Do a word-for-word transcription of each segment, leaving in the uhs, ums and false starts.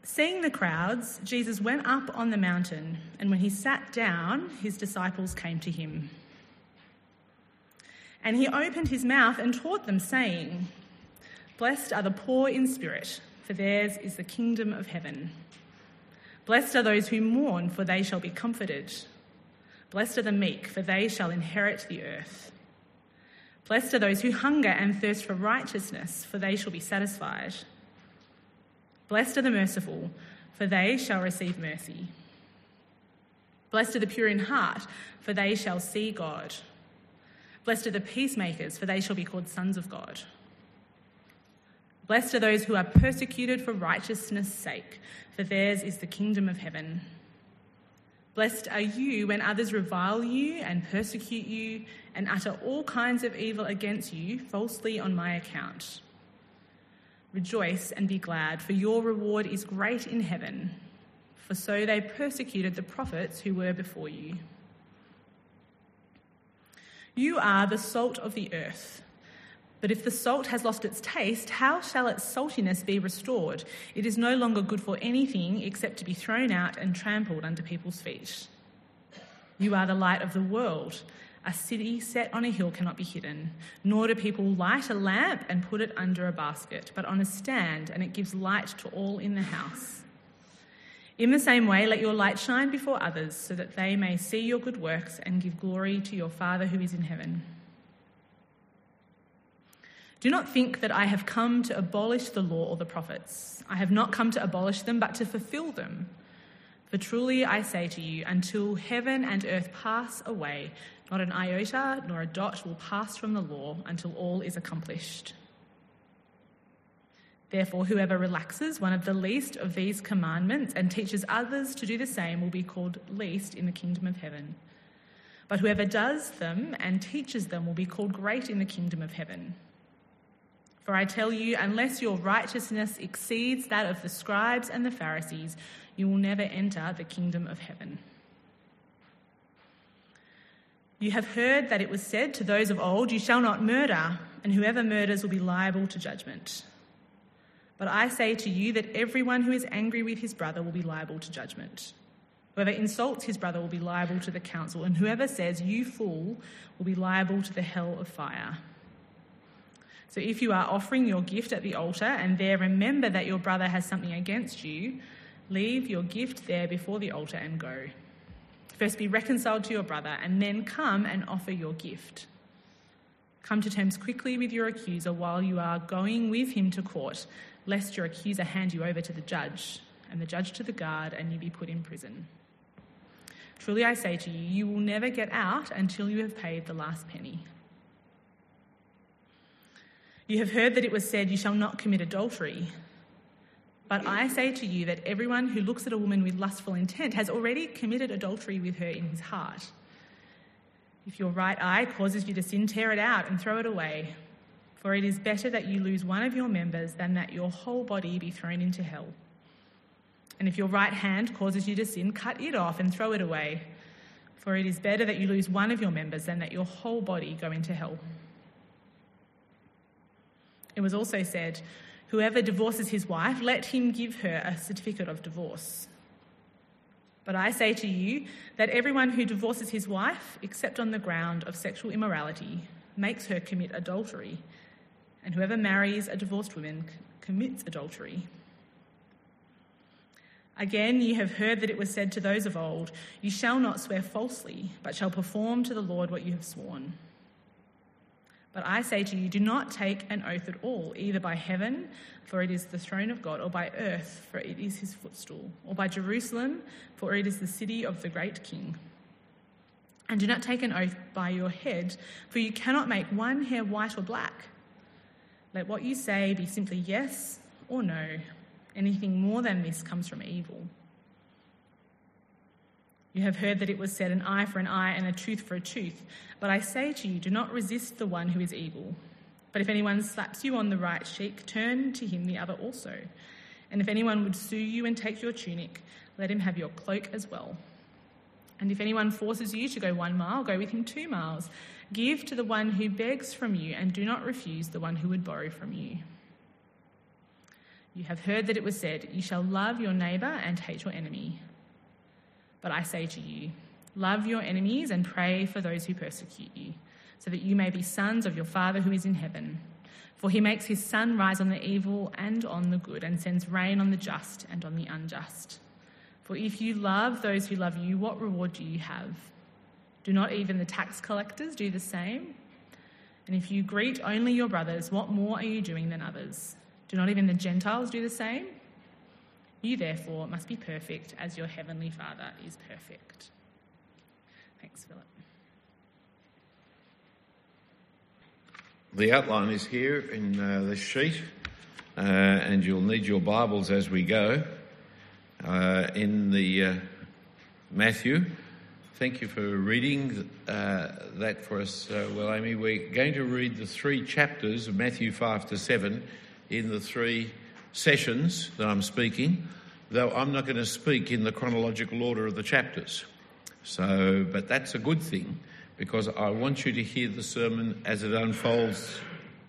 Seeing the crowds, Jesus went up on the mountain, and when he sat down, his disciples came to him. And he opened his mouth and taught them, saying, "Blessed are the poor in spirit, for theirs is the kingdom of heaven. Blessed are those who mourn, for they shall be comforted. Blessed are the meek, for they shall inherit the earth. Blessed are those who hunger and thirst for righteousness, for they shall be satisfied. Blessed are the merciful, for they shall receive mercy. Blessed are the pure in heart, for they shall see God. Blessed are the peacemakers, for they shall be called sons of God. Blessed are those who are persecuted for righteousness' sake, for theirs is the kingdom of heaven. Blessed are you when others revile you and persecute you and utter all kinds of evil against you falsely on my account. Rejoice and be glad, for your reward is great in heaven, for so they persecuted the prophets who were before you. You are the salt of the earth. But if the salt has lost its taste, how shall its saltiness be restored? It is no longer good for anything except to be thrown out and trampled under people's feet. You are the light of the world. A city set on a hill cannot be hidden, nor do people light a lamp and put it under a basket, but on a stand, and it gives light to all in the house. In the same way, let your light shine before others, so that they may see your good works and give glory to your Father who is in heaven. Do not think that I have come to abolish the law or the prophets. I have not come to abolish them, but to fulfill them. For truly I say to you, until heaven and earth pass away, not an iota nor a dot will pass from the law until all is accomplished. Therefore, whoever relaxes one of the least of these commandments and teaches others to do the same will be called least in the kingdom of heaven. But whoever does them and teaches them will be called great in the kingdom of heaven. For I tell you, unless your righteousness exceeds that of the scribes and the Pharisees, you will never enter the kingdom of heaven. You have heard that it was said to those of old, you shall not murder, and whoever murders will be liable to judgment. But I say to you that everyone who is angry with his brother will be liable to judgment. Whoever insults his brother will be liable to the council, and whoever says, you fool, will be liable to the hell of fire. So if you are offering your gift at the altar and there remember that your brother has something against you, leave your gift there before the altar and go. First be reconciled to your brother and then come and offer your gift. Come to terms quickly with your accuser while you are going with him to court, lest your accuser hand you over to the judge and the judge to the guard and you be put in prison. Truly I say to you, you will never get out until you have paid the last penny. You have heard that it was said, you shall not commit adultery. But I say to you that everyone who looks at a woman with lustful intent has already committed adultery with her in his heart. If your right eye causes you to sin, tear it out and throw it away. For it is better that you lose one of your members than that your whole body be thrown into hell. And if your right hand causes you to sin, cut it off and throw it away. For it is better that you lose one of your members than that your whole body go into hell. It was also said, whoever divorces his wife, let him give her a certificate of divorce. But I say to you that everyone who divorces his wife, except on the ground of sexual immorality, makes her commit adultery. And whoever marries a divorced woman commits adultery. Again, you have heard that it was said to those of old, you shall not swear falsely, but shall perform to the Lord what you have sworn. But I say to you, do not take an oath at all, either by heaven, for it is the throne of God, or by earth, for it is his footstool, or by Jerusalem, for it is the city of the great King. And do not take an oath by your head, for you cannot make one hair white or black. Let what you say be simply yes or no. Anything more than this comes from evil. You have heard that it was said, an eye for an eye and a tooth for a tooth. But I say to you, do not resist the one who is evil. But if anyone slaps you on the right cheek, turn to him the other also. And if anyone would sue you and take your tunic, let him have your cloak as well. And if anyone forces you to go one mile, go with him two miles. Give to the one who begs from you, and do not refuse the one who would borrow from you. You have heard that it was said, 'You shall love your neighbour and hate your enemy.' But I say to you, love your enemies and pray for those who persecute you, so that you may be sons of your Father who is in heaven. For he makes his sun rise on the evil and on the good, and sends rain on the just and on the unjust. For if you love those who love you, what reward do you have? Do not even the tax collectors do the same? And if you greet only your brothers, what more are you doing than others? Do not even the Gentiles do the same? You therefore must be perfect as your heavenly Father is perfect." Thanks, Philip. The outline is here in uh, this sheet, uh, and you'll need your Bibles as we go. Uh, in the uh, Matthew, thank you for reading uh, that for us, uh, well, Amy. We're going to read the three chapters of Matthew five to seven in the three sessions that I'm speaking, though I'm not going to speak in the chronological order of the chapters. So, but that's a good thing, because I want you to hear the sermon as it unfolds,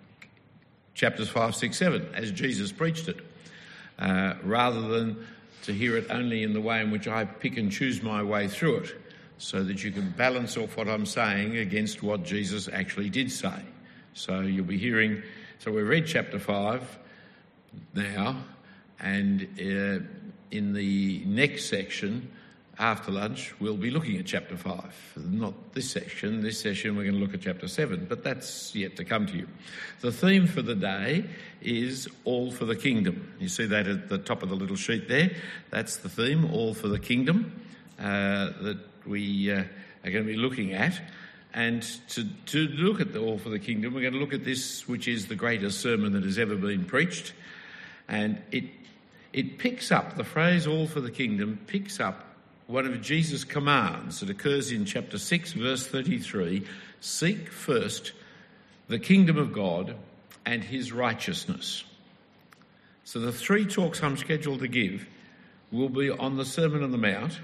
chapters five, six, seven, as Jesus preached it, uh, rather than to hear it only in the way in which I pick and choose my way through it, so that you can balance off what I'm saying against what Jesus actually did say. So you'll be hearing, so we've read chapter five now, and uh, in the next section, after lunch, we'll be looking at chapter five. Not this section. This session we're going to look at chapter seven, but that's yet to come to you. The theme for the day is all for the kingdom. You see that at the top of the little sheet there? That's the theme, all for the kingdom, uh, that we uh, are going to be looking at. And to, to look at the all for the kingdom, we're going to look at this, which is the greatest sermon that has ever been preached. And it it picks up, the phrase all for the kingdom picks up one of Jesus' commands that occurs in chapter six, verse thirty-three, seek first the kingdom of God and his righteousness. So the three talks I'm scheduled to give will be on the Sermon on the Mount,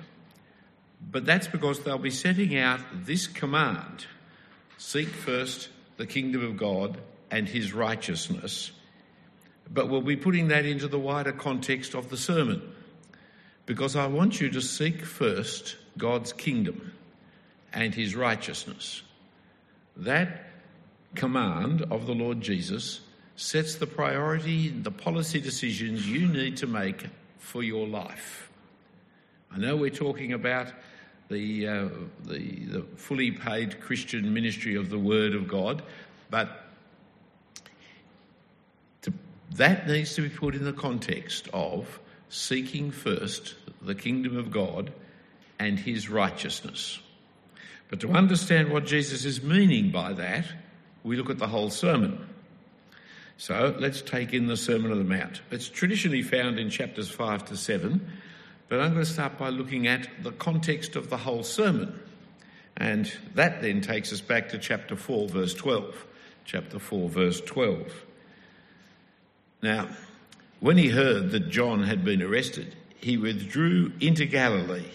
but that's because they'll be setting out this command, seek first the kingdom of God and his righteousness, but we'll be putting that into the wider context of the sermon, because I want you to seek first God's kingdom and his righteousness. That command of the Lord Jesus sets the priority, the policy decisions you need to make for your life. I know we're talking about the, uh, the, the fully paid Christian ministry of the Word of God, but to, that needs to be put in the context of seeking first the kingdom of God and his righteousness. But to understand what Jesus is meaning by that, we look at the whole sermon. So let's take in the Sermon on the Mount. It's traditionally found in chapters five to seven, but I'm going to start by looking at the context of the whole sermon. And that then takes us back to chapter four, verse twelve. Chapter four, verse twelve. Now, when he heard that John had been arrested, he withdrew into Galilee.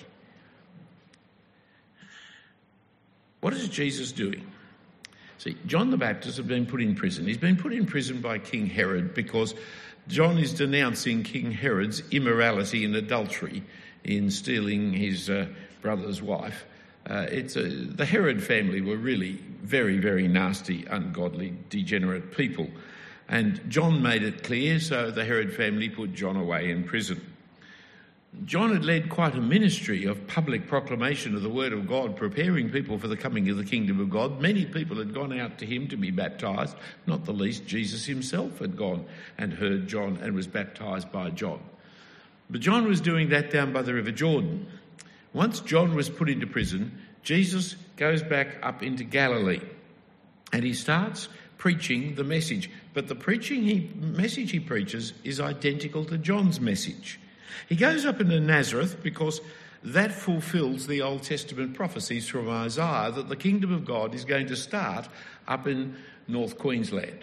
What is Jesus doing? See, John the Baptist had been put in prison. He's been put in prison by King Herod because John is denouncing King Herod's immorality and adultery in stealing his uh, brother's wife. Uh, it's a, the Herod family were really very, very nasty, ungodly, degenerate people. And John made it clear, so the Herod family put John away in prison. John had led quite a ministry of public proclamation of the word of God, preparing people for the coming of the kingdom of God. Many people had gone out to him to be baptised, not the least Jesus himself had gone and heard John and was baptised by John. But John was doing that down by the River Jordan. Once John was put into prison, Jesus goes back up into Galilee and he starts preaching the message. But the preaching he, message he preaches is identical to John's message. He goes up into Nazareth because that fulfills the Old Testament prophecies from Isaiah that the kingdom of God is going to start up in North Queensland.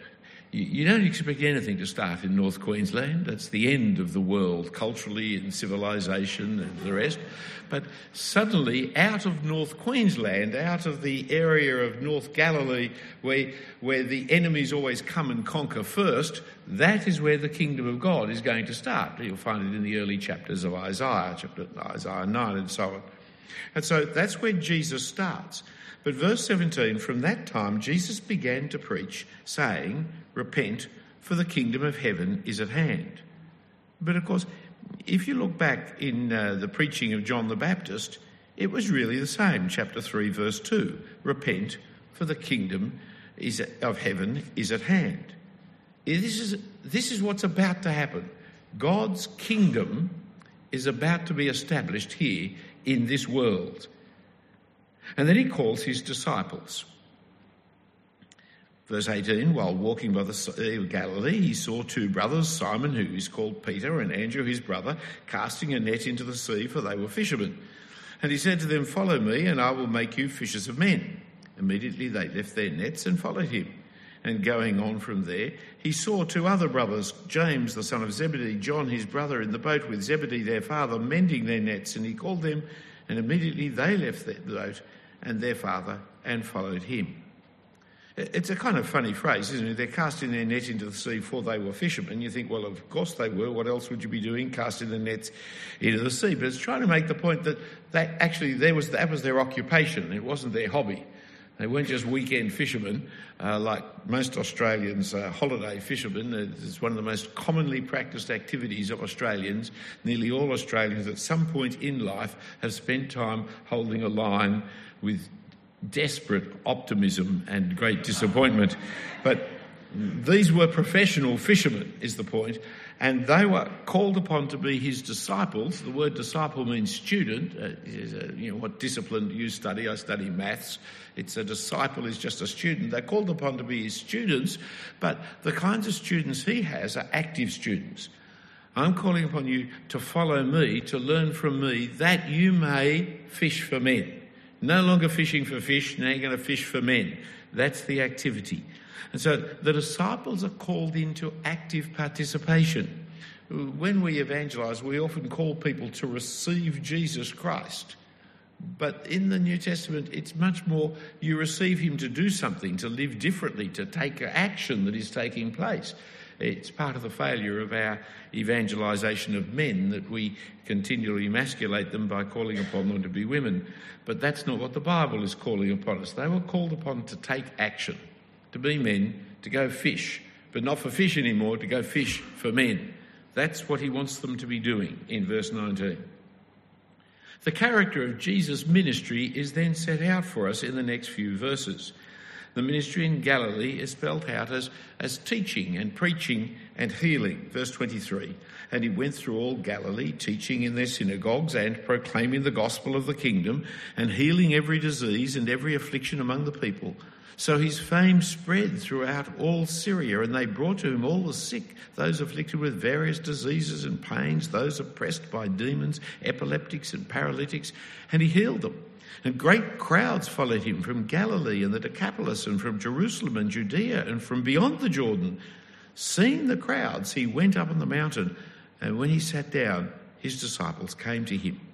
you, you don't expect anything to start in North Queensland. That's the end of the world, culturally and civilisation and the rest. But suddenly, out of North Queensland, out of the area of North Galilee, where, where the enemies always come and conquer first, that is where the kingdom of God is going to start. You'll find it in the early chapters of Isaiah, chapter Isaiah nine and so on. And so that's where Jesus starts. But verse seventeen, from that time Jesus began to preach, saying, repent, for the kingdom of heaven is at hand. But of course, if you look back in uh, the preaching of John the Baptist, it was really the same. Chapter three, verse two, repent, for the kingdom is of heaven is at hand. This is, this is what's about to happen. God's kingdom is about to be established here in this world. And then he calls his disciples. Verse eighteen, while walking by the Sea of Galilee, he saw two brothers, Simon, who is called Peter, and Andrew his brother, casting a net into the sea, for they were fishermen. And he said to them, follow me, and I will make you fishers of men. Immediately they left their nets and followed him. And going on from there, he saw two other brothers, James the son of Zebedee, John his brother, in the boat with Zebedee their father, mending their nets. And he called them, and immediately they left their boat and their father and followed him. It's a kind of funny phrase, isn't it? They're casting their net into the sea, for they were fishermen. You think, well, of course they were. What else would you be doing, casting the nets into the sea? But it's trying to make the point that they, actually there was, that was their occupation. It wasn't their hobby. They weren't just weekend fishermen, uh, like most Australians, uh, holiday fishermen. It's one of the most commonly practised activities of Australians. Nearly all Australians at some point in life have spent time holding a line with desperate optimism and great disappointment. But these were professional fishermen, is the point, and they were called upon to be his disciples. The word disciple means student. Uh, is a, you know, what discipline do you study? I study maths. It's a disciple is just a student. They're called upon to be his students, but the kinds of students he has are active students. I'm calling upon you to follow me, to learn from me, that you may fish for men. No longer fishing for fish, now you're going to fish for men. That's the activity. And so the disciples are called into active participation. When we evangelise, we often call people to receive Jesus Christ. But in the New Testament, it's much more you receive him to do something, to live differently, to take action that is taking place. It's part of the failure of our evangelisation of men that we continually emasculate them by calling upon them to be women. But that's not what the Bible is calling upon us. They were called upon to take action, to be men, to go fish, but not for fish anymore, to go fish for men. That's what he wants them to be doing in verse nineteen. The character of Jesus' ministry is then set out for us in the next few verses. The ministry in Galilee is spelt out as, as teaching and preaching and healing. Verse twenty-three, and he went through all Galilee, teaching in their synagogues and proclaiming the gospel of the kingdom and healing every disease and every affliction among the people. So his fame spread throughout all Syria, and they brought to him all the sick, those afflicted with various diseases and pains, those oppressed by demons, epileptics and paralytics, and he healed them. And great crowds followed him from Galilee and the Decapolis and from Jerusalem and Judea and from beyond the Jordan. Seeing the crowds, he went up on the mountain, and when he sat down, his disciples came to him.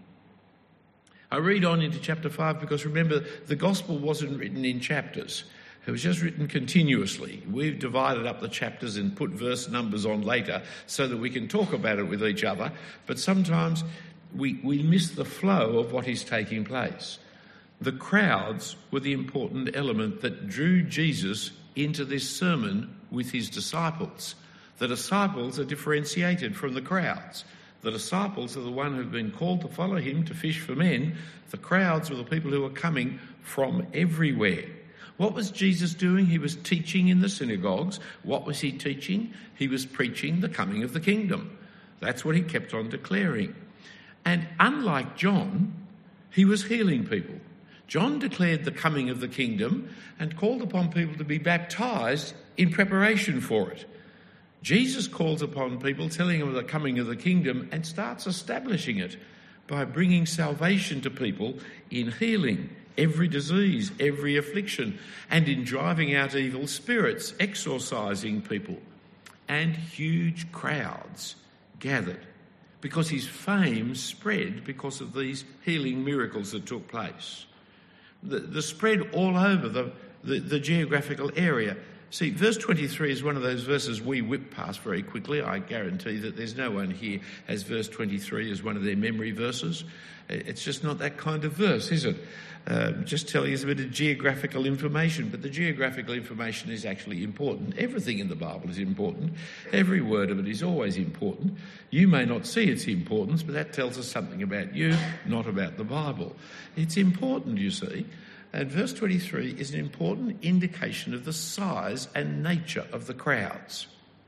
I read on into chapter five because remember, the gospel wasn't written in chapters. It was just written continuously. We've divided up the chapters and put verse numbers on later so that we can talk about it with each other. But sometimes we, we miss the flow of what is taking place. The crowds were the important element that drew Jesus into this sermon with his disciples. The disciples are differentiated from the crowds. The disciples are the one who've been called to follow him to fish for men. The crowds were the people who were coming from everywhere. What was Jesus doing? He was teaching in the synagogues. What was he teaching? He was preaching the coming of the kingdom. That's what he kept on declaring. And unlike John, he was healing people. John declared the coming of the kingdom and called upon people to be baptised in preparation for it. Jesus calls upon people, telling them of the coming of the kingdom, and starts establishing it by bringing salvation to people in healing, every disease, every affliction, and in driving out evil spirits, exorcising people. And huge crowds gathered because his fame spread because of these healing miracles that took place. The, the spread all over the, the, the geographical area. See, verse twenty-three is one of those verses we whip past very quickly. I guarantee that there's no one here has verse twenty-three as one of their memory verses. It's just not that kind of verse, is it? Um, just telling us a bit of geographical information, but the geographical information is actually important. Everything in the Bible is important. Every word of it is always important. You may not see its importance, but that tells us something about you, not about the Bible. It's important, you see. And verse twenty-three is an important indication of the size and nature of the crowds.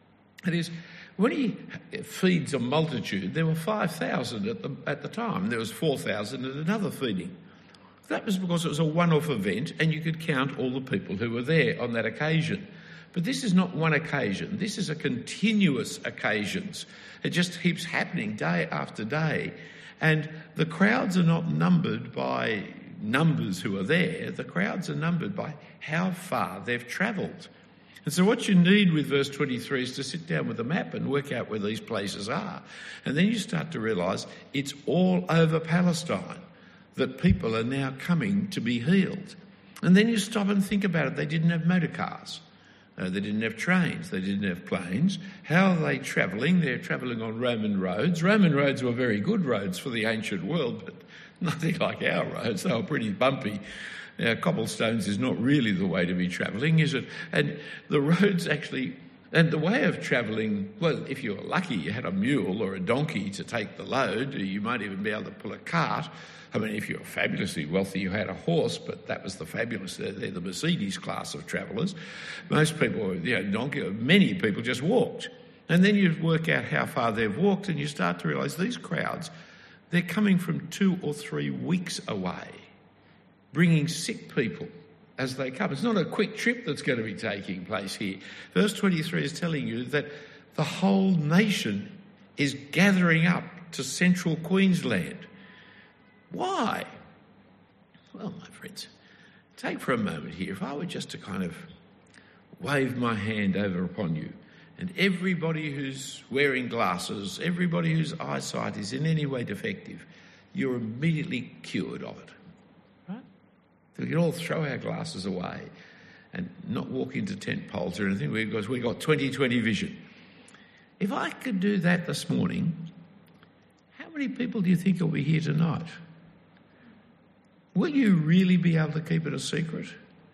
It is, when he feeds a multitude, there were five thousand at the, at the time. There was four thousand at another feeding. That was because it was a one-off event and you could count all the people who were there on that occasion. But this is not one occasion. This is a continuous occasions. It just keeps happening day after day. And the crowds are not numbered by numbers who are there. The crowds are numbered by how far they've travelled. And so what you need with verse twenty-three is to sit down with a map and work out where these places are. And then you start to realise it's all over Palestine that people are now coming to be healed. And then you stop and think about it. They didn't have motor cars. Uh, they didn't have trains. They didn't have planes. How are they travelling? They're travelling on Roman roads. Roman roads were very good roads for the ancient world, but nothing like our roads. They were pretty bumpy. Now, cobblestones is not really the way to be travelling, is it? And the roads actually, and the way of travelling, well, if you were lucky, you had a mule or a donkey to take the load. You might even be able to pull a cart. I mean, if you were fabulously wealthy, you had a horse, but that was the fabulous, they're, they're the Mercedes class of travellers. Most people, you know, donkey, many people just walked. And then you work out how far they've walked and you start to realise these crowds, they're coming from two or three weeks away, bringing sick people as they come. It's not a quick trip that's going to be taking place here. Verse twenty-three is telling you that the whole nation is gathering up to central Queensland. Why? Well, my friends, take for a moment here, if I were just to kind of wave my hand over upon you, and everybody who's wearing glasses, everybody whose eyesight is in any way defective, you're immediately cured of it. Right? So we can all throw our glasses away and not walk into tent poles or anything because we've got twenty twenty vision. If I could do that this morning, how many people do you think will be here tonight? Will you really be able to keep it a secret?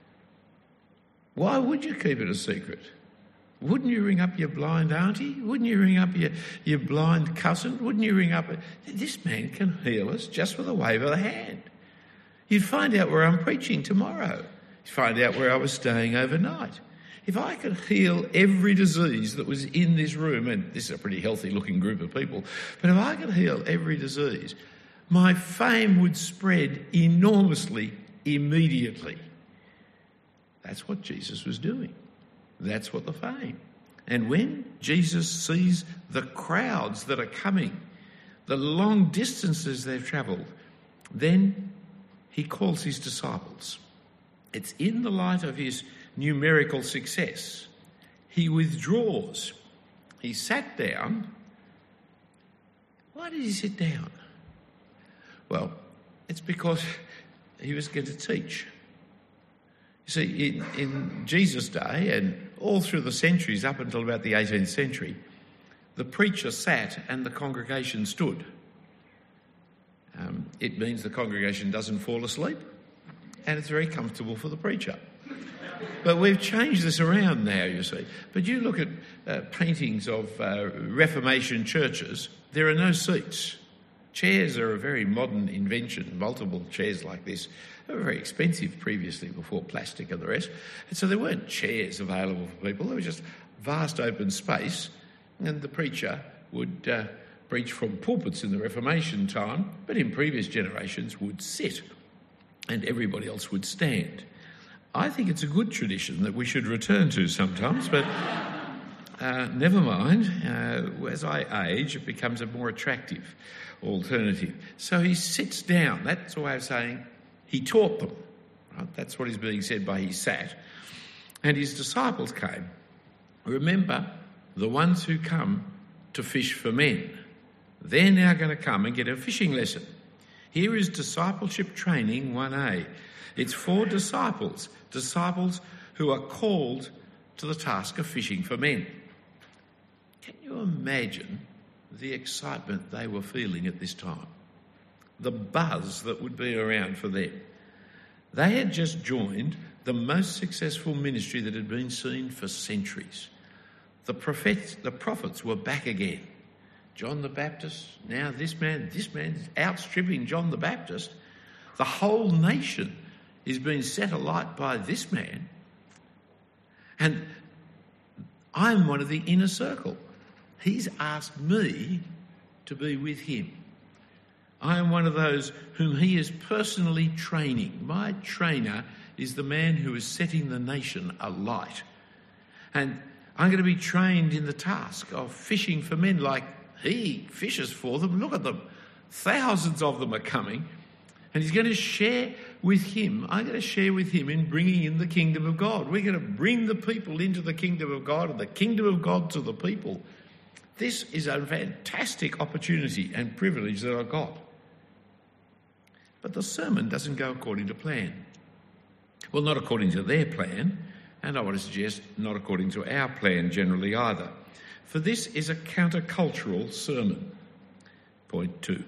Why would you keep it a secret? Wouldn't you ring up your blind auntie? Wouldn't you ring up your, your blind cousin? Wouldn't you ring up... A, this man can heal us just with a wave of the hand. You'd find out where I'm preaching tomorrow. You'd find out where I was staying overnight. If I could heal every disease that was in this room, and this is a pretty healthy-looking group of people, but if I could heal every disease, my fame would spread enormously immediately. That's what Jesus was doing. That's what the fame. And when Jesus sees the crowds that are coming, the long distances they've travelled, then he calls his disciples. It's in the light of his numerical success. He withdraws. He sat down. Why did he sit down? Well, it's because he was going to teach. You see, in, in Jesus' day and all through the centuries up until about the eighteenth century, the preacher sat and the congregation stood. Um, it means the congregation doesn't fall asleep and it's very comfortable for the preacher. But we've changed this around now, you see. But you look at uh, paintings of uh, Reformation churches, there are no seats. Chairs are a very modern invention. Multiple chairs like this they were very expensive previously before plastic and the rest. And so there weren't chairs available for people. There was just vast open space and the preacher would uh, preach from pulpits in the Reformation time, but in previous generations would sit and everybody else would stand. I think it's a good tradition that we should return to sometimes, but uh, never mind. Uh, as I age, it becomes a more attractive alternative. So he sits down. That's a way of saying he taught them. Right? That's what is being said by he sat. And his disciples came. Remember, the ones who come to fish for men. They're now going to come and get a fishing lesson. Here is discipleship training one A. It's for disciples, disciples who are called to the task of fishing for men. Can you imagine the excitement they were feeling at this time? The buzz that would be around for them. They had just joined the most successful ministry that had been seen for centuries. The prophets, the prophets were back again. John the Baptist, now this man, this man's outstripping John the Baptist. The whole nation is being set alight by this man. And I'm one of the inner circle. He's asked me to be with him. I am one of those whom he is personally training. My trainer is the man who is setting the nation alight. And I'm going to be trained in the task of fishing for men like he fishes for them. Look at them. Thousands of them are coming. And he's going to share with him. I'm going to share with him in bringing in the kingdom of God. We're going to bring the people into the kingdom of God and the kingdom of God to the people. This is a fantastic opportunity and privilege that I got. But the sermon doesn't go according to plan. Well, not according to their plan, and I want to suggest not according to our plan generally either. For this is a countercultural sermon. Point two.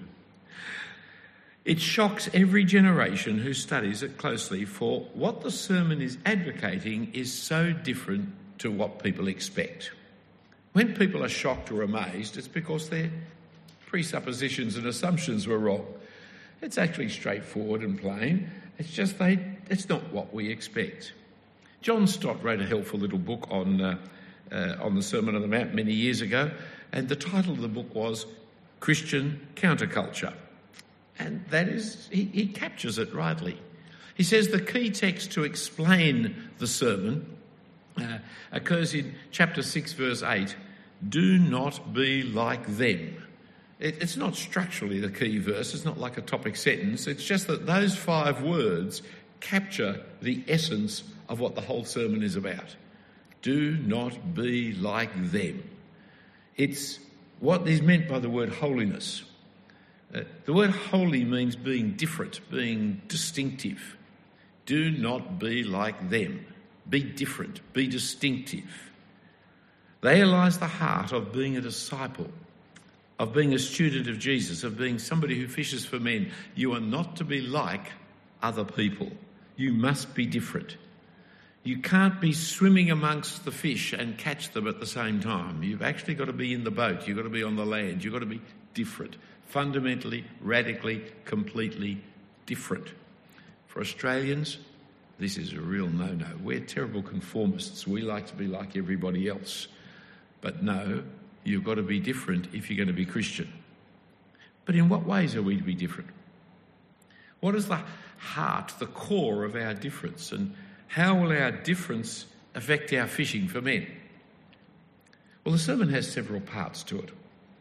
It shocks every generation who studies it closely, for what the sermon is advocating is so different to what people expect. When people are shocked or amazed, it's because their presuppositions and assumptions were wrong. It's actually straightforward and plain. It's just they, it's not what we expect. John Stott wrote a helpful little book on, uh, uh, on the Sermon on the Mount many years ago, and the title of the book was Christian Counterculture. And that is, he, he captures it rightly. He says the key text to explain the sermon uh, occurs in chapter six, verse eight. Do not be like them. It, it's not structurally the key verse. It's not like a topic sentence. It's just that those five words capture the essence of what the whole sermon is about. Do not be like them. It's what is meant by the word holiness. Uh, the word holy means being different, being distinctive. Do not be like them. Be different, be distinctive. There lies the heart of being a disciple, of being a student of Jesus, of being somebody who fishes for men. You are not to be like other people. You must be different. You can't be swimming amongst the fish and catch them at the same time. You've actually got to be in the boat. You've got to be on the land. You've got to be different. Fundamentally, radically, completely different. For Australians, this is a real no-no. We're terrible conformists. We like to be like everybody else. But no, you've got to be different if you're going to be Christian. But in what ways are we to be different? What is the heart, the core of our difference? And how will our difference affect our fishing for men? Well, the sermon has several parts to it.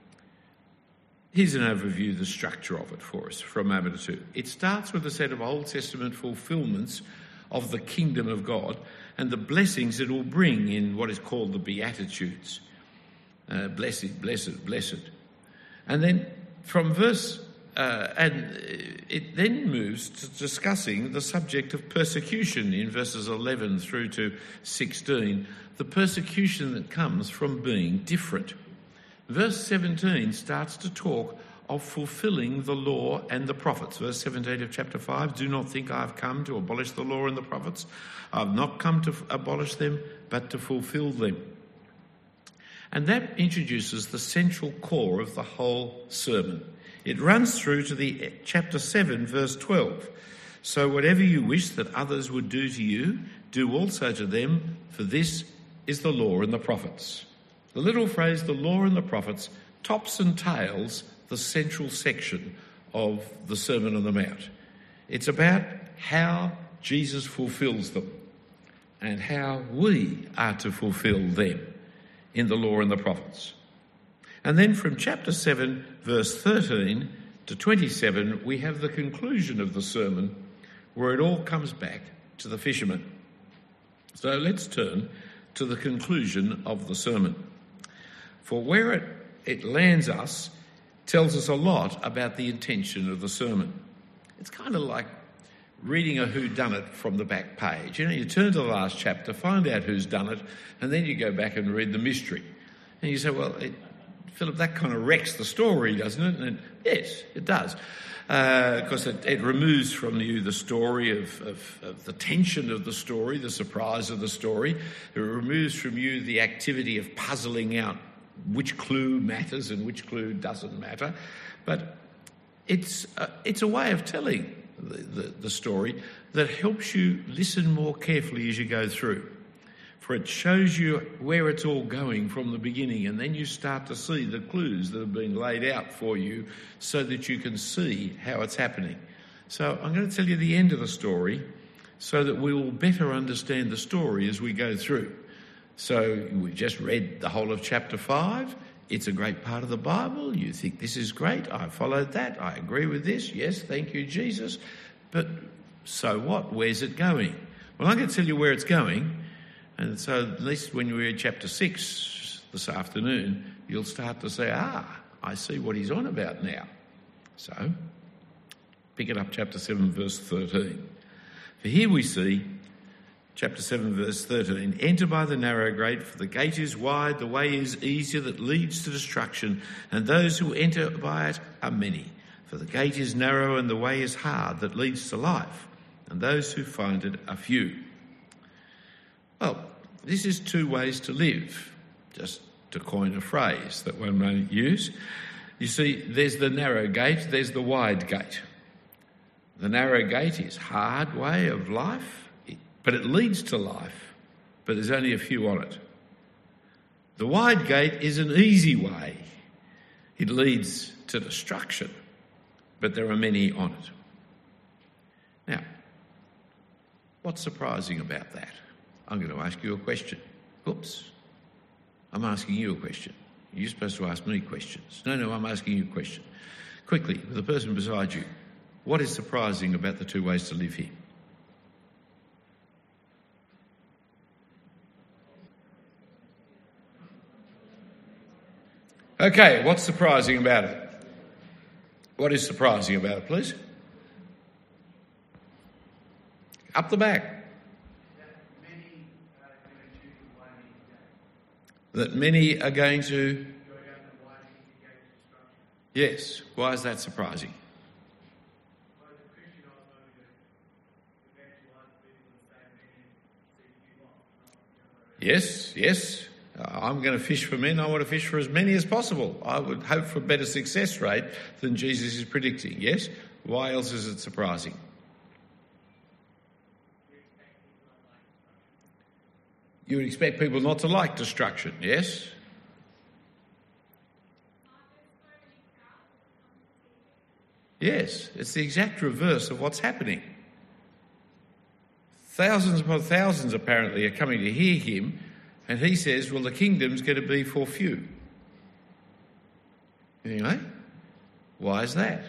Here's an overview of the structure of it for us for a moment or two. It starts with a set of Old Testament fulfilments of the kingdom of God and the blessings it will bring in what is called the Beatitudes. Uh, blessed, blessed, blessed. And then from verse, uh, and it then moves to discussing the subject of persecution in verses eleven through to sixteen, the persecution that comes from being different. Verse seventeen starts to talk of fulfilling the law and the prophets. Verse seventeen of chapter five, do not think I have come to abolish the law and the prophets. I have not come to abolish them, but to fulfill them. And that introduces the central core of the whole sermon. It runs through to the chapter seven, verse twelve. So whatever you wish that others would do to you, do also to them, for this is the law and the prophets. The little phrase, the law and the prophets, tops and tails the central section of the Sermon on the Mount. It's about how Jesus fulfills them and how we are to fulfil them in the law and the prophets. And then from chapter seven, verse thirteen to twenty-seven, we have the conclusion of the sermon where it all comes back to the fishermen. So let's turn to the conclusion of the sermon. For where it, it lands us tells us a lot about the intention of the sermon. It's kind of like reading a whodunit from the back page. You know, you turn to the last chapter, find out who's done it, and then you go back and read the mystery. And you say, well, it, Philip, that kind of wrecks the story, doesn't it? And yes, it does. Because uh, it, it removes from you the story of, of, of the tension of the story, the surprise of the story. It removes from you the activity of puzzling out which clue matters and which clue doesn't matter. But it's a, it's a way of telling the, the, the story that helps you listen more carefully as you go through. For it shows you where it's all going from the beginning, and then you start to see the clues that have been laid out for you so that you can see how it's happening. So I'm going to tell you the end of the story so that we will better understand the story as we go through. So we've just read the whole of chapter five. It's a great part of the Bible. You think this is great. I followed that. I agree with this. Yes, thank you, Jesus. But so what? Where's it going? Well, I'm going to tell you where it's going. And so at least when you read chapter six this afternoon, you'll start to say, ah, I see what he's on about now. So pick it up, chapter seven, verse thirteen. For here we see, chapter seven, verse thirteen, enter by the narrow gate, for the gate is wide, the way is easier that leads to destruction, and those who enter by it are many. For the gate is narrow and the way is hard that leads to life, and those who find it are few. Well, this is two ways to live, just to coin a phrase that one may use. You see, there's the narrow gate, there's the wide gate. The narrow gate is hard way of life, but it leads to life, but there's only a few on it. The wide gate is an easy way. It leads to destruction, but there are many on it. Now, what's surprising about that? I'm going to ask you a question. Oops. I'm asking you a question. You're supposed to ask me questions. No, no, I'm asking you a question. Quickly, with the person beside you, what is surprising about the two ways to live here? Okay, what's surprising about it? What is surprising about it, please? Up the back. That many are going to... Yes. Why is that surprising? Yes, yes. I'm going to fish for men. I want to fish for as many as possible. I would hope for a better success rate than Jesus is predicting. Yes? Why else is it surprising? You would expect people not to like destruction, yes? Yes, it's the exact reverse of what's happening. Thousands upon thousands apparently are coming to hear him, and he says, well, the kingdom's going to be for few. Anyway, why is that?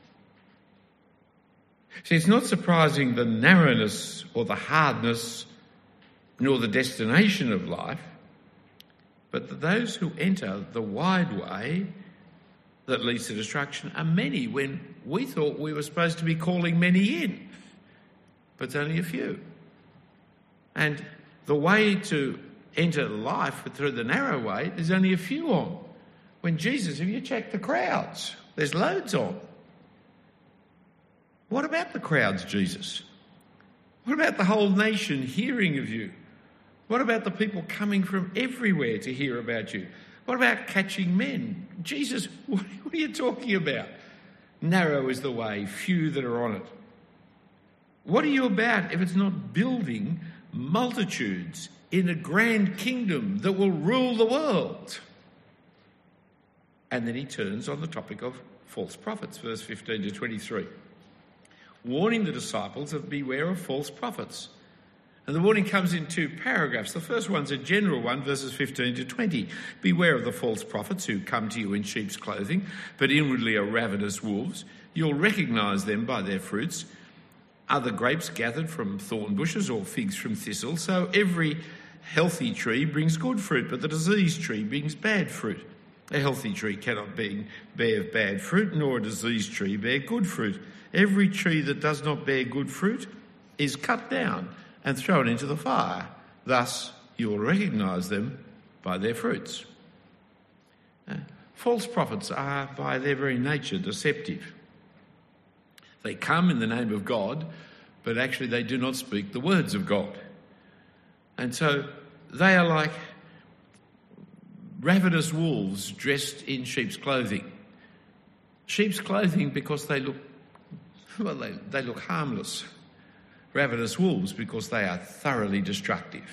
See, it's not surprising the narrowness or the hardness nor the destination of life, but that those who enter the wide way that leads to destruction are many, when we thought we were supposed to be calling many in, but it's only a few. And the way to enter life through the narrow way, there's only a few on. When Jesus, if you check the crowds, there's loads on. What about the crowds, Jesus? What about the whole nation hearing of you? What about the people coming from everywhere to hear about you? What about catching men? Jesus, what are you talking about? Narrow is the way, few that are on it. What are you about if it's not building multitudes in a grand kingdom that will rule the world? And then he turns on the topic of false prophets, verse fifteen to twenty-three, warning the disciples of beware of false prophets. And the warning comes in two paragraphs. The first one's a general one, verses fifteen to twenty. Beware of the false prophets who come to you in sheep's clothing, but inwardly are ravenous wolves. You'll recognise them by their fruits. Are the grapes gathered from thorn bushes or figs from thistles? So every healthy tree brings good fruit, but the diseased tree brings bad fruit. A healthy tree cannot be, bear bad fruit, nor a diseased tree bear good fruit. Every tree that does not bear good fruit is cut down and thrown into the fire. Thus you will recognise them by their fruits. Uh, false prophets are by their very nature deceptive. They come in the name of God, but actually they do not speak the words of God. And so they are like ravenous wolves dressed in sheep's clothing. Sheep's clothing because they look, well, they, they look harmless. Ravenous wolves because they are thoroughly destructive.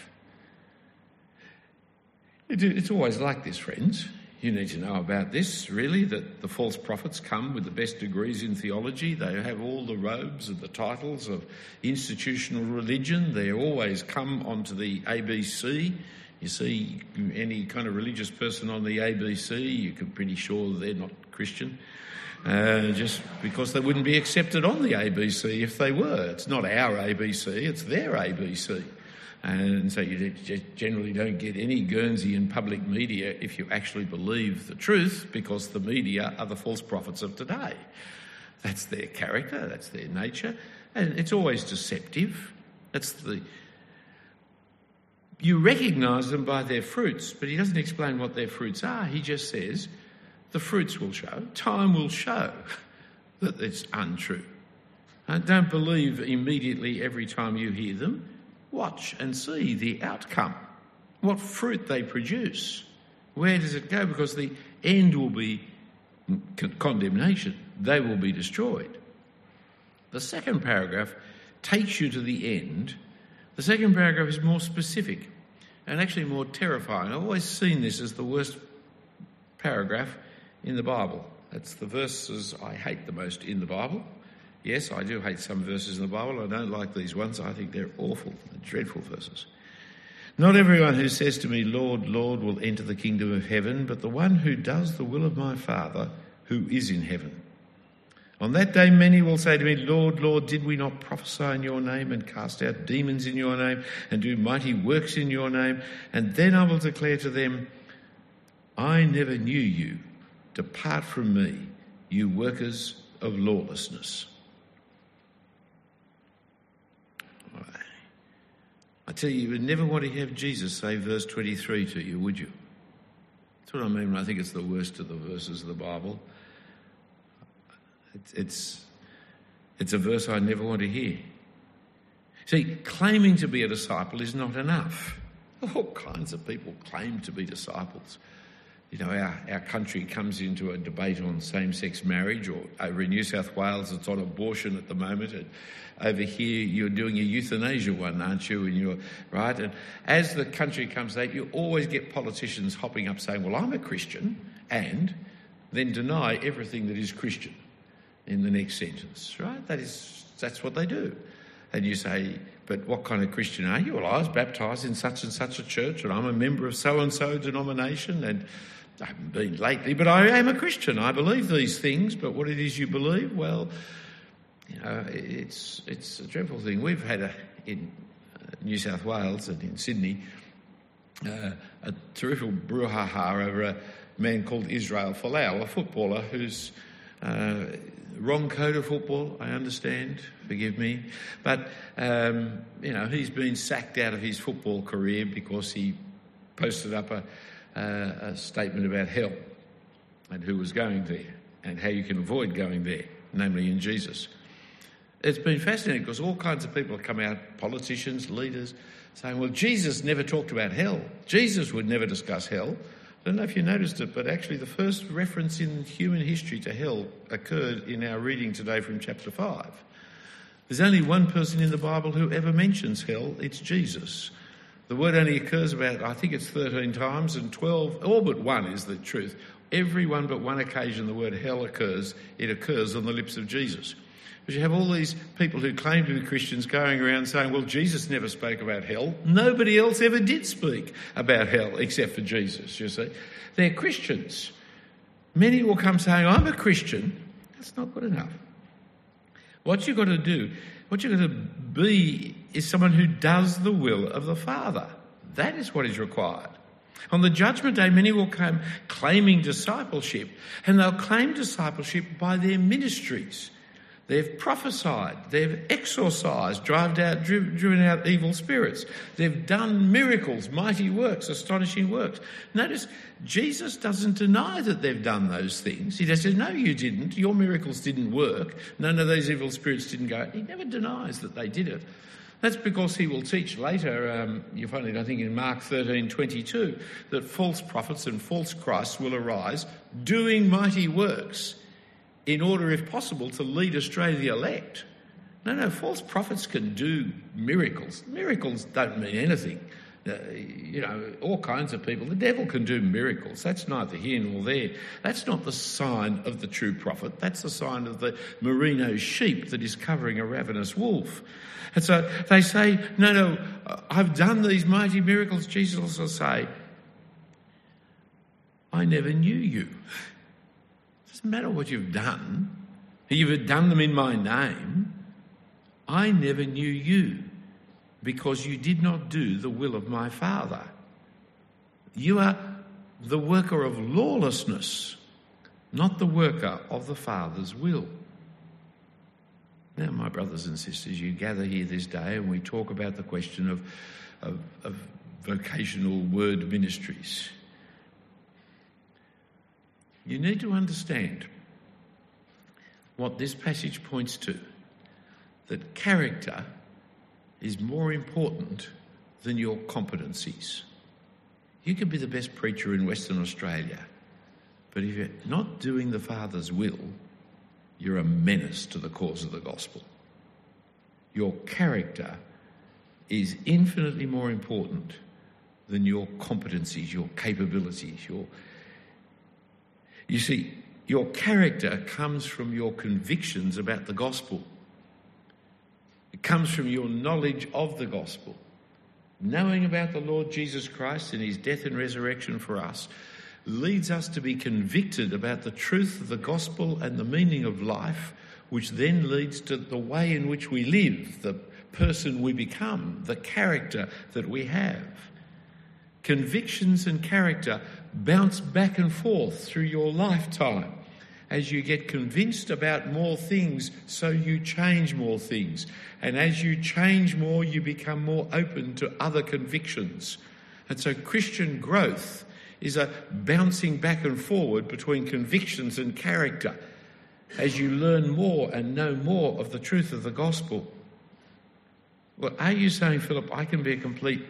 It, it's always like this, friends. You need to know about this, really, that the false prophets come with the best degrees in theology. They have all the robes and the titles of institutional religion. They always come onto the A B C. You see any kind of religious person on the A B C, you can be pretty sure they're not Christian, uh, just because they wouldn't be accepted on the A B C if they were. It's not our A B C, it's their A B C. And so you generally don't get any Guernsey in public media if you actually believe the truth, because the media are the false prophets of today. That's their character, that's their nature, and it's always deceptive. It's the you recognise them by their fruits, but he doesn't explain what their fruits are. He just says the fruits will show, time will show that it's untrue. And don't believe immediately every time you hear them. Watch and see the outcome, what fruit they produce. Where does it go? Because the end will be condemnation. They will be destroyed. The second paragraph takes you to the end. The second paragraph is more specific and actually more terrifying. I've always seen this as the worst paragraph in the Bible. That's the verses I hate the most in the Bible. Yes, I do hate some verses in the Bible. I don't like these ones. I think they're awful, they're dreadful verses. Not everyone who says to me, Lord, Lord, will enter the kingdom of heaven, but the one who does the will of my Father who is in heaven. On that day many will say to me, Lord, Lord, did we not prophesy in your name and cast out demons in your name and do mighty works in your name? And then I will declare to them, I never knew you. Depart from me, you workers of lawlessness. I tell you, you would never want to have Jesus say verse twenty-three to you, would you? That's what I mean when I think it's the worst of the verses of the Bible. It's, it's, it's a verse I never want to hear. See, claiming to be a disciple is not enough. All kinds of people claim to be disciples. You know, our, our country comes into a debate on same-sex marriage, or over in New South Wales it's on abortion at the moment, and over here you're doing a euthanasia one, aren't you? And you're right. And as the country comes to that, you always get politicians hopping up saying, well, I'm a Christian, and then deny everything that is Christian in the next sentence, right? That is, that's what they do. And you say, but what kind of Christian are you? Well, I was baptised in such and such a church, and I'm a member of so-and-so denomination, and I haven't been lately, but I am a Christian. I believe these things, but what it is you believe, well, you know, it's it's a dreadful thing. We've had a, in New South Wales and in Sydney uh, a terrific brouhaha over a man called Israel Folau, a footballer who's uh, wrong code of football, I understand, forgive me, but um, you know, he's been sacked out of his football career because he posted up a Uh, a statement about hell and who was going there and how you can avoid going there, namely in Jesus. It's been fascinating because all kinds of people have come out, politicians, leaders, saying, well, Jesus never talked about hell. Jesus would never discuss hell. I don't know if you noticed it, but actually the first reference in human history to hell occurred in our reading today from chapter five. There's only one person in the Bible who ever mentions hell. It's Jesus. The word only occurs about, I think it's thirteen times, and twelve, all but one is the truth. Every one but one occasion the word hell occurs, it occurs on the lips of Jesus. But you have all these people who claim to be Christians going around saying, well, Jesus never spoke about hell. Nobody else ever did speak about hell except for Jesus, you see. They're Christians. Many will come saying, I'm a Christian. That's not good enough. What you've got to do, what you've got to be is someone who does the will of the Father. That is what is required. On the judgment day, many will come claiming discipleship, and they'll claim discipleship by their ministries. They've prophesied, they've exorcised, driven out, driven out evil spirits. They've done miracles, mighty works, astonishing works. Notice, Jesus doesn't deny that they've done those things. He just says, no, you didn't. Your miracles didn't work. None of those evil spirits didn't go. He never denies that they did it. That's because he will teach later, um, you find it, I think, in Mark thirteen twenty-two, that false prophets and false Christs will arise doing mighty works in order, if possible, to lead astray the elect. No, no, false prophets can do miracles. Miracles don't mean anything. Uh, you know, all kinds of people. The devil can do miracles. That's neither here nor there. That's not the sign of the true prophet. That's the sign of the merino sheep that is covering a ravenous wolf. And so they say, no, no, I've done these mighty miracles. Jesus will say, I never knew you. It doesn't matter what you've done. You've done them in my name. I never knew you because you did not do the will of my Father. You are the worker of lawlessness, not the worker of the Father's will. Now, my brothers and sisters, you gather here this day and we talk about the question of, of, of vocational word ministries. You need to understand what this passage points to, that character is more important than your competencies. You could be the best preacher in Western Australia, but if you're not doing the Father's will, you're a menace to the cause of the gospel. Your character is infinitely more important than your competencies, your capabilities, your... You see, your character comes from your convictions about the gospel. It comes from your knowledge of the gospel. Knowing about the Lord Jesus Christ and his death and resurrection for us leads us to be convicted about the truth of the gospel and the meaning of life, which then leads to the way in which we live, the person we become, the character that we have. Convictions and character bounce back and forth through your lifetime. As you get convinced about more things, so you change more things. And as you change more, you become more open to other convictions. And so Christian growth is a bouncing back and forward between convictions and character as you learn more and know more of the truth of the gospel. Well, are you saying, Philip, I can be a complete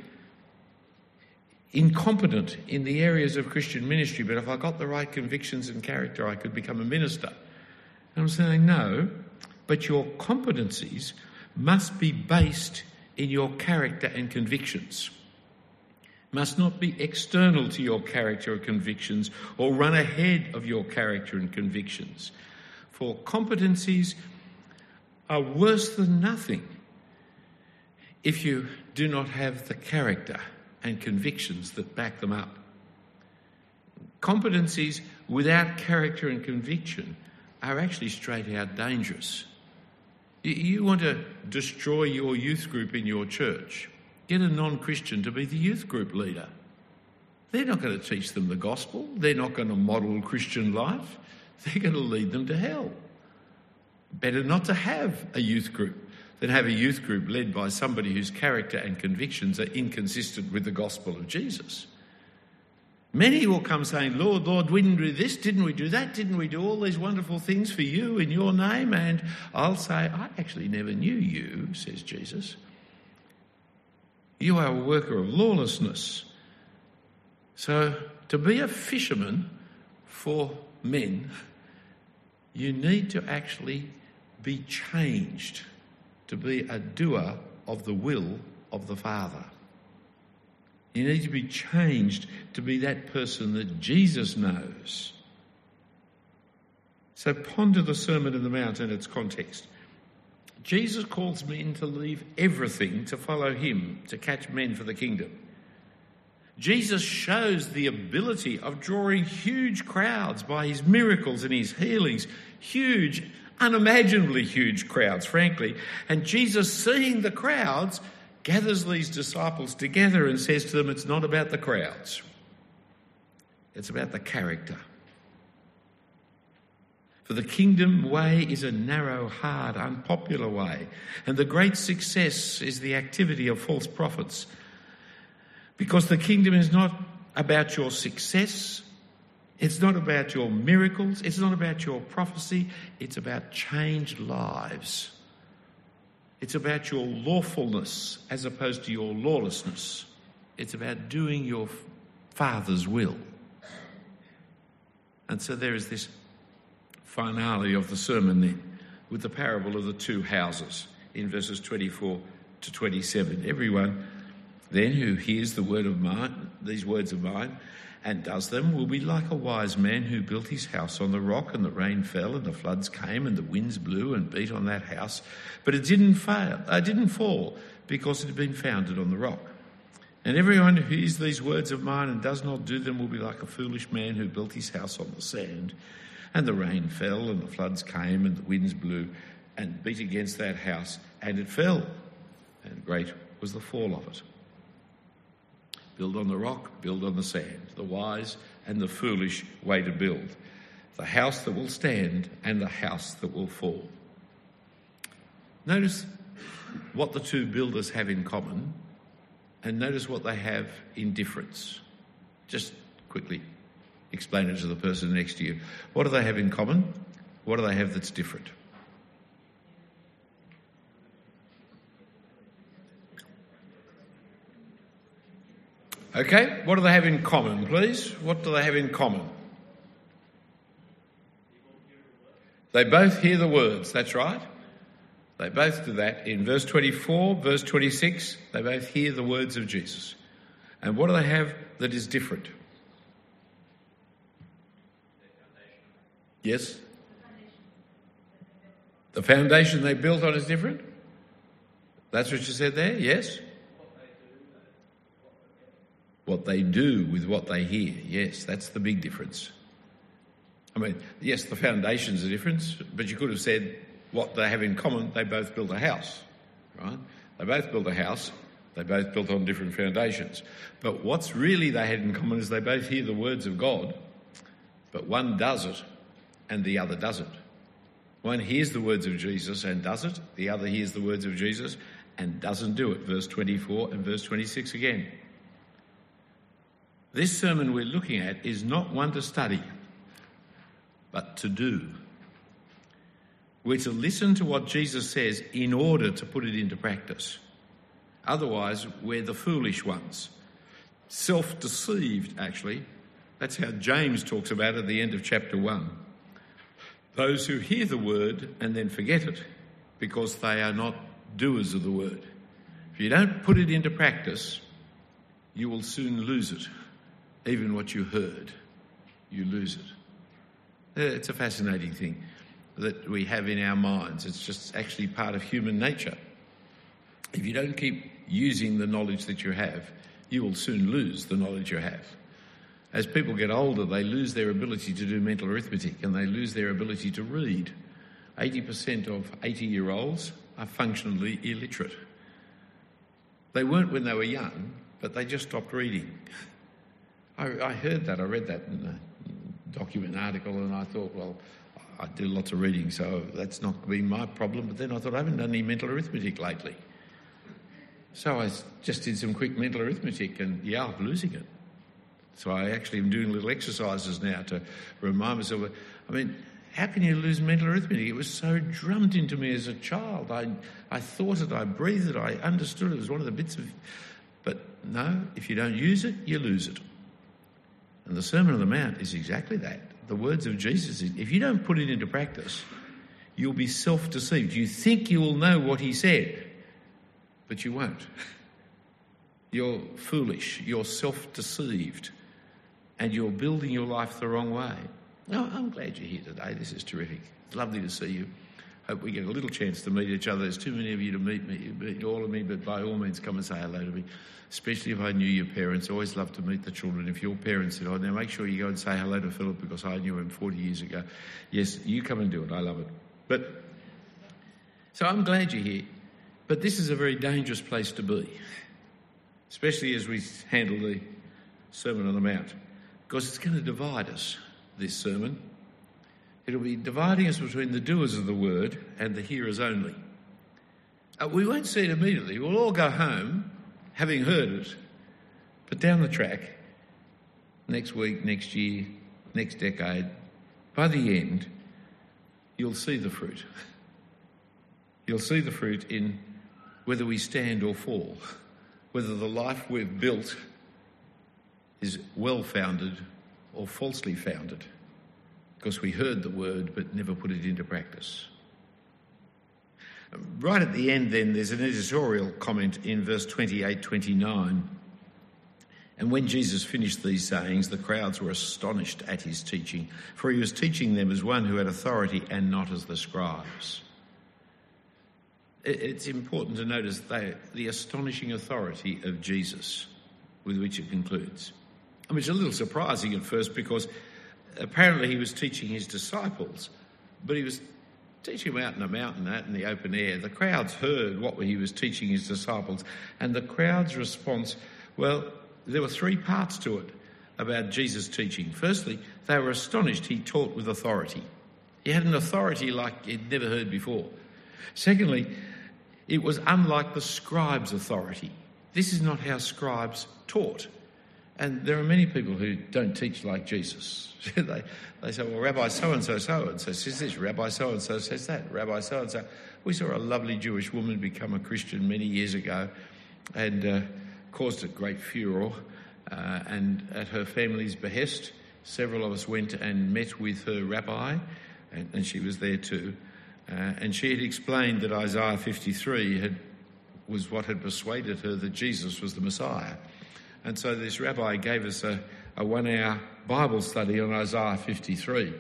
incompetent in the areas of Christian ministry, but if I got the right convictions and character, I could become a minister? And I'm saying no, but your competencies must be based in your character and convictions. Must not be external to your character or convictions or run ahead of your character and convictions. For competencies are worse than nothing if you do not have the character and convictions that back them up. Competencies without character and conviction are actually straight out dangerous. You want to destroy your youth group in your church, get a non-Christian to be the youth group leader. They're not going to teach them the gospel. They're not going to model Christian life. They're going to lead them to hell. Better not to have a youth group than have a youth group led by somebody whose character and convictions are inconsistent with the gospel of Jesus. Many will come saying, Lord, Lord, we didn't do this, didn't we do that, didn't we do all these wonderful things for you in your name? And I'll say, I actually never knew you, says Jesus. You are a worker of lawlessness. So to be a fisherman for men, you need to actually be changed to be a doer of the will of the Father. You need to be changed to be that person that Jesus knows. So ponder the Sermon on the Mount and its context. Jesus calls men to leave everything to follow him, to catch men for the kingdom. Jesus shows the ability of drawing huge crowds by his miracles and his healings, huge, unimaginably huge crowds, frankly. And Jesus, seeing the crowds, gathers these disciples together and says to them, it's not about the crowds. It's about the character. For the kingdom way is a narrow, hard, unpopular way, and the great success is the activity of false prophets. Because the kingdom is not about your success, it's not about your miracles, it's not about your prophecy, it's about changed lives. It's about your lawfulness as opposed to your lawlessness. It's about doing your Father's will. And so there is this finale of the sermon then, with the parable of the two houses in verses twenty-four to twenty-seven. Everyone then who hears the word of mine, these words of mine, and does them will be like a wise man who built his house on the rock, and the rain fell and the floods came and the winds blew and beat on that house, but it didn't fail, it didn't fall because it had been founded on the rock. And everyone who hears these words of mine and does not do them will be like a foolish man who built his house on the sand. And the rain fell and the floods came and the winds blew and beat against that house, and it fell. And great was the fall of it. Build on the rock, build on the sand, the wise and the foolish way to build. The house that will stand and the house that will fall. Notice what the two builders have in common, and notice what they have in difference. Just quickly explain it to the person next to you. What do they have in common? What do they have that's different? Okay, what do they have in common, please? What do they have in common? They both hear the words, that's right. They both do that. In verse twenty-four, verse twenty-six, they both hear the words of Jesus. And what do they have that is different? Yes? The foundation they built on is different? That's what you said there, yes? What they do with what they hear, yes, that's the big difference. I mean, yes, the foundation's a difference, but you could have said what they have in common, they both built a house, right? They both built a house, they both built on different foundations. But what's really they had in common is they both hear the words of God, but one does it and the other doesn't. One hears the words of Jesus and does it, the other hears the words of Jesus and doesn't do it. Verse twenty-four and verse twenty-six again. This sermon we're looking at is not one to study, but to do. We're to listen to what Jesus says in order to put it into practice. Otherwise, we're the foolish ones. Self-deceived, actually. That's how James talks about it at the end of chapter one. Those who hear the word and then forget it because they are not doers of the word. If you don't put it into practice, you will soon lose it. Even what you heard, you lose it. It's a fascinating thing that we have in our minds. It's just actually part of human nature. If you don't keep using the knowledge that you have, you will soon lose the knowledge you have. As people get older, they lose their ability to do mental arithmetic and they lose their ability to read. eighty percent of eighty-year-olds are functionally illiterate. They weren't when they were young, but they just stopped reading. I, I heard that, I read that in a document article, and I thought, well, I do lots of reading, so that's not been my problem. But then I thought, I haven't done any mental arithmetic lately. So I just did some quick mental arithmetic, and yeah, I'm losing it. So I actually am doing little exercises now to remind myself. I mean, how can you lose mental arithmetic? It was so drummed into me as a child. I, I thought it, I breathed it, I understood it. It was one of the bits of... But no, if you don't use it, you lose it. And the Sermon on the Mount is exactly that. The words of Jesus, if you don't put it into practice, you'll be self-deceived. You think you will know what he said, but you won't. You're foolish, you're self-deceived, and you're building your life the wrong way. No, I'm glad you're here today. This is terrific. It's lovely to see you. Hope we get a little chance to meet each other. There's too many of you to meet me, meet all of me, but by all means come and say hello to me, especially if I knew your parents. I always love to meet the children. If your parents said, oh, now make sure you go and say hello to Philip because I knew him forty years ago. Yes, you come and do it. I love it. But so I'm glad you're here. But this is a very dangerous place to be, especially as we handle the Sermon on the Mount, because it's going to divide us, this sermon. It'll be dividing us between the doers of the word and the hearers only. Uh, we won't see it immediately. We'll all go home having heard it. But down the track, next week, next year, next decade, by the end, you'll see the fruit. You'll see the fruit in whether we stand or fall, whether the life we've built is well-founded or falsely founded, because we heard the word but never put it into practice. Right at the end then, there's an editorial comment in verse twenty-eight twenty-nine. And when Jesus finished these sayings, the crowds were astonished at his teaching, for he was teaching them as one who had authority and not as the scribes. It's important to notice the, the astonishing authority of Jesus with which it concludes. I mean, it's a little surprising at first because apparently he was teaching his disciples, but he was teaching them out in a mountain, out in the open air. The crowds heard what he was teaching his disciples, and the crowd's response, well, there were three parts to it about Jesus' teaching. Firstly, they were astonished he taught with authority. He had an authority like he'd never heard before. Secondly, it was unlike the scribes' authority. This is not how scribes taught. And there are many people who don't teach like Jesus. they, they say, well, Rabbi so-and-so, so-and-so says this, Rabbi so-and-so says that, Rabbi so-and-so. We saw a lovely Jewish woman become a Christian many years ago and uh, caused a great furor. Uh, and at her family's behest, several of us went and met with her rabbi, and, and she was there too. Uh, and she had explained that Isaiah fifty-three had, was what had persuaded her that Jesus was the Messiah. And so this rabbi gave us a, a one-hour Bible study on Isaiah fifty-three,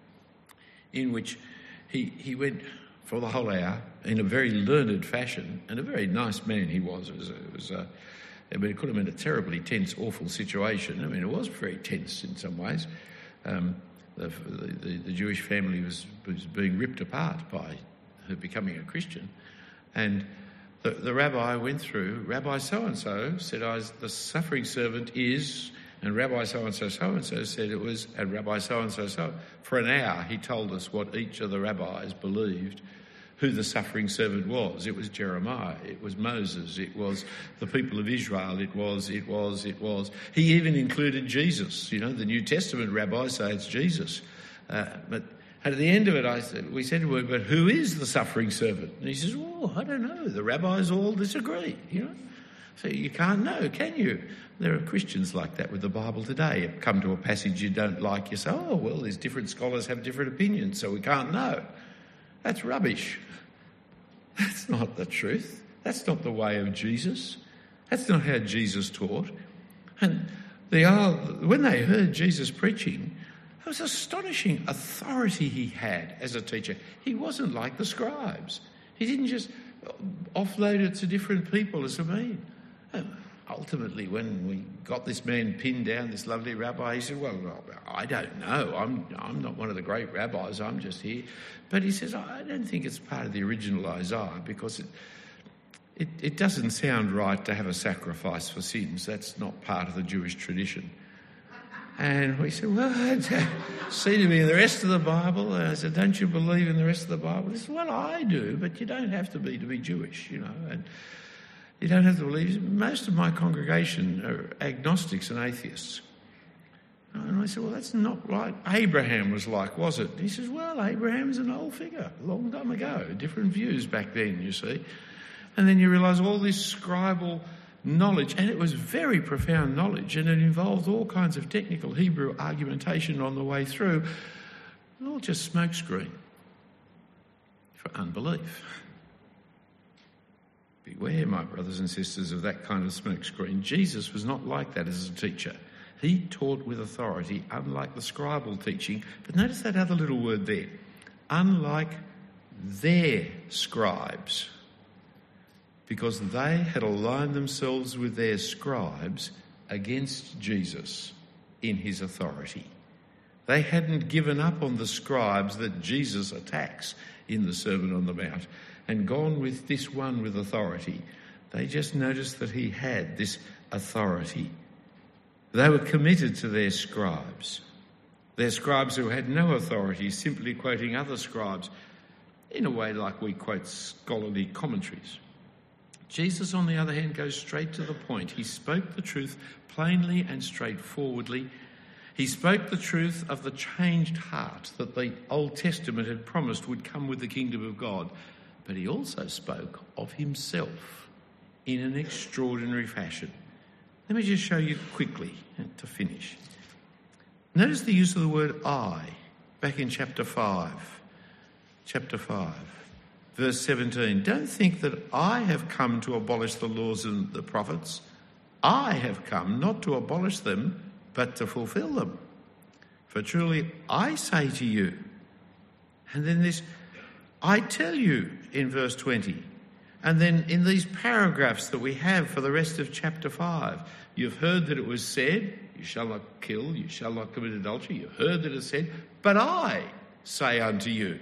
in which he, he went for the whole hour in a very learned fashion, and a very nice man he was. It was, it was uh, I mean, it could have been a terribly tense, awful situation. I mean, it was very tense in some ways. Um, the, the, the Jewish family was, was being ripped apart by her becoming a Christian. And the, the rabbi went through, Rabbi so-and-so said, I, the suffering servant is, and Rabbi so-and-so, so-and-so said it was, and Rabbi so-and-so, so. For an hour, he told us what each of the rabbis believed, who the suffering servant was. It was Jeremiah, it was Moses, it was the people of Israel, it was, it was, it was. He even included Jesus. You know, the New Testament rabbis say it's Jesus. Uh, but at the end of it, I said, we said to him, but who is the suffering servant? And he says, oh, I don't know. The rabbis all disagree, you know. So you can't know, can you? There are Christians like that with the Bible today. You come to a passage you don't like, you say, oh, well, there's different scholars have different opinions, so we can't know. That's rubbish. That's not the truth. That's not the way of Jesus. That's not how Jesus taught. And they are, when they heard Jesus preaching, it was astonishing authority he had as a teacher. He wasn't like the scribes. He didn't just offload it to different people as a mean. Ultimately, when we got this man pinned down, this lovely rabbi, he said, well, I don't know. I'm I'm not one of the great rabbis. I'm just here. But he says, I don't think it's part of the original Isaiah because it, it, it doesn't sound right to have a sacrifice for sins. That's not part of the Jewish tradition. And we said, well, see to me in the rest of the Bible. And I said, don't you believe in the rest of the Bible? He said, well, I do, but you don't have to be to be Jewish, you know. And you don't have to believe. Most of my congregation are agnostics and atheists. And I said, well, that's not right. Abraham was like, was it? He says, well, Abraham's an old figure, a long time ago. Different views back then, you see. And then you realise all this scribal knowledge, and it was very profound knowledge, and it involved all kinds of technical Hebrew argumentation on the way through, all just smokescreen for unbelief. Beware, my brothers and sisters, of that kind of smokescreen. Jesus was not like that as a teacher. He taught with authority, unlike the scribal teaching. But notice that other little word there. Unlike their scribes. Because they had aligned themselves with their scribes against Jesus in his authority. They hadn't given up on the scribes that Jesus attacks in the Sermon on the Mount and gone with this one with authority. They just noticed that he had this authority. They were committed to their scribes. Their scribes who had no authority, simply quoting other scribes in a way like we quote scholarly commentaries. Jesus, on the other hand, goes straight to the point. He spoke the truth plainly and straightforwardly. He spoke the truth of the changed heart that the Old Testament had promised would come with the kingdom of God. But he also spoke of himself in an extraordinary fashion. Let me just show you quickly to finish. Notice the use of the word I back in chapter five. Chapter five, verse seventeen. Don't think that I have come to abolish the laws and the prophets. I have come not to abolish them, but to fulfill them. For truly I say to you, and then this, I tell you in verse twenty, and then in these paragraphs that we have for the rest of chapter five, you've heard that it was said, you shall not kill, you shall not commit adultery. You've heard that it said, but I say unto you.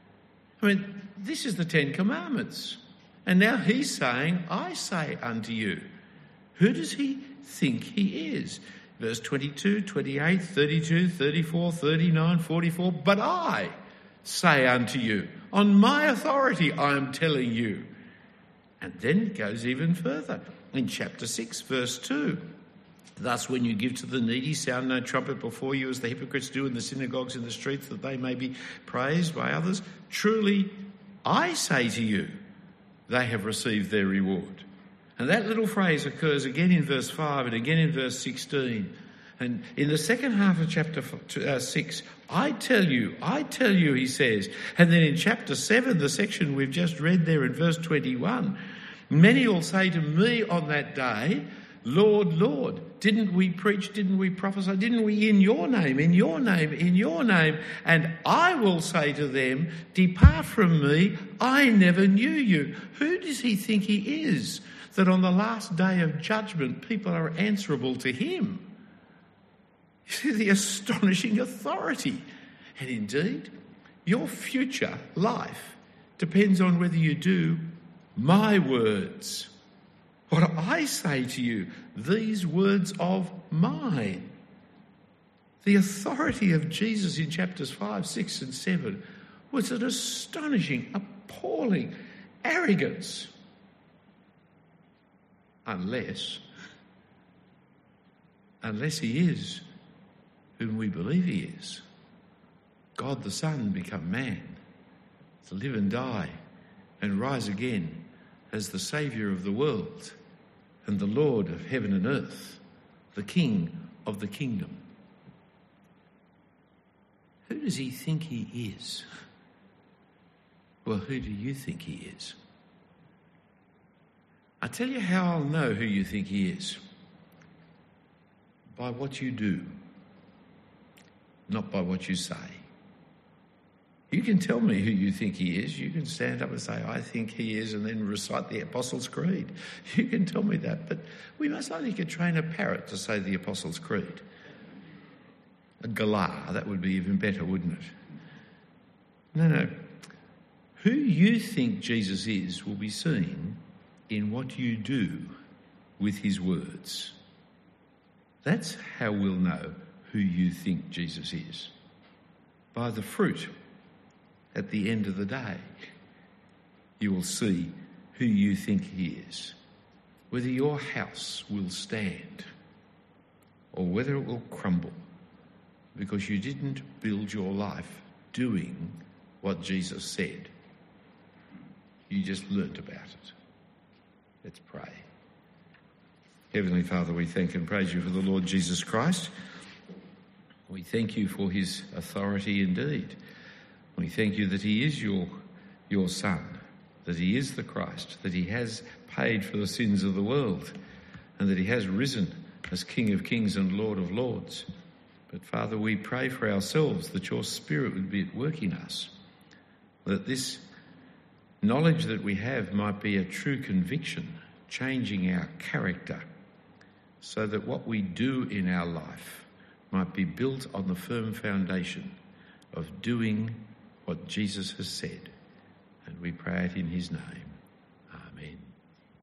I mean, this is the Ten Commandments. And now he's saying, I say unto you. Who does he think he is? Verse twenty-two, twenty-eight, thirty-two, thirty-four, thirty-nine, forty-four. But I say unto you, on my authority I am telling you. And then it goes even further. In chapter six, verse two. Thus, when you give to the needy, sound no trumpet before you, as the hypocrites do in the synagogues and the streets, that they may be praised by others. Truly, I say to you, they have received their reward. And that little phrase occurs again in verse five and again in verse sixteen. And in the second half of chapter six, I tell you, I tell you, he says. And then in chapter seven, the section we've just read there in verse twenty-one, many will say to me on that day, Lord, Lord, didn't we preach, didn't we prophesy, didn't we in your name, in your name, in your name? And I will say to them, depart from me, I never knew you. Who does he think he is, that on the last day of judgment people are answerable to him? You see the astonishing authority. And indeed, your future life depends on whether you do my words. What I say to you, these words of mine. The authority of Jesus in chapters five, six and seven was an astonishing, appalling arrogance. Unless, unless he is whom we believe he is. God the Son become man to live and die and rise again as the Saviour of the world and the Lord of heaven and earth, the King of the kingdom. Who does he think he is? Well, who do you think he is? I tell you how I'll know who you think he is. By what you do, not by what you say. You can tell me who you think he is. You can stand up and say, I think he is, and then recite the Apostles' Creed. You can tell me that, but we most likely could train a parrot to say the Apostles' Creed. A galah, that would be even better, wouldn't it? No, no. Who you think Jesus is will be seen in what you do with his words. That's how we'll know who you think Jesus is. By the fruit at the end of the day, you will see who you think he is. Whether your house will stand or whether it will crumble because you didn't build your life doing what Jesus said. You just learnt about it. Let's pray. Heavenly Father, we thank and praise you for the Lord Jesus Christ. We thank you for his authority indeed. We thank you that he is your, your Son, that he is the Christ, that he has paid for the sins of the world, and that he has risen as King of Kings and Lord of Lords. But Father, we pray for ourselves that your Spirit would be at work in us, that this knowledge that we have might be a true conviction, changing our character, so that what we do in our life might be built on the firm foundation of doing what Jesus has said. And we pray it in his name.